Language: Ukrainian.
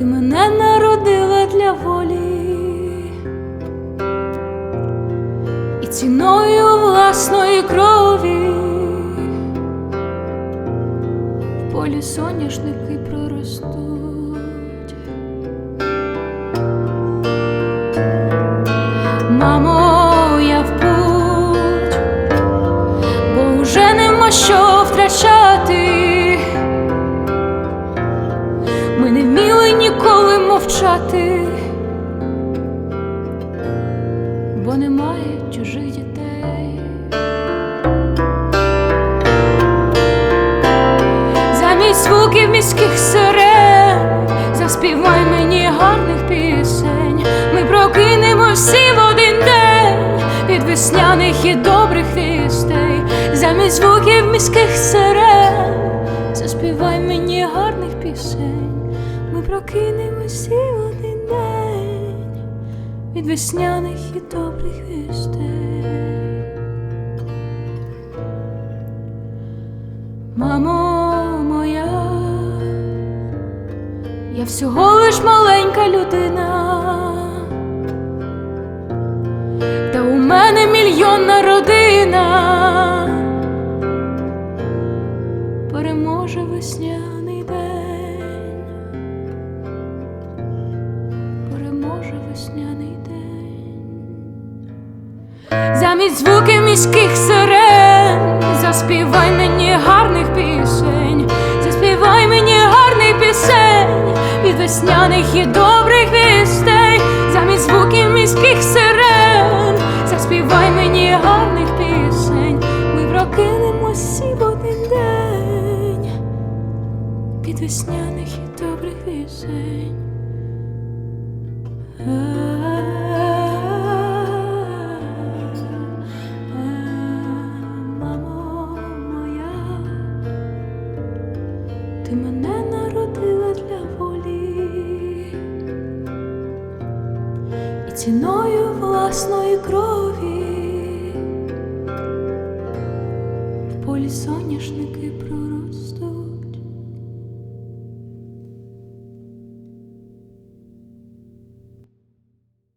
Ти мене народила для волі, і ціною власної крові в полі соняшники проростуть. Мамо, я в путь, бо уже нема що втрачати. Ми не вміли ніколи мовчати, бо немає чужих дітей. Замість звуків міських сирен заспівай мені гарних пісень. Ми прокинемо всі в один день від весняних і добрих вістей. Замість звуків міських сирен заспівай мені гарних пісень. Ми прокинемо всі в один день від весняних і добрих вістей. Мамо моя, я всього лиш маленька людина, та у мене мільйонна родина. Переможе весняний день, переможе весняний день. Замість звуків міських сирен заспівай мені гарних пісень. Заспівай мені гарних пісень від весняних і добрих вістей. Замість звуків міських сирен заспівай мені гарних пісень. Ми прокинемось всі в один день від весняних і добрих пісень. Мамо моя, ти мене народила для волі, і ціною власної крові в полі соняшники проростуть.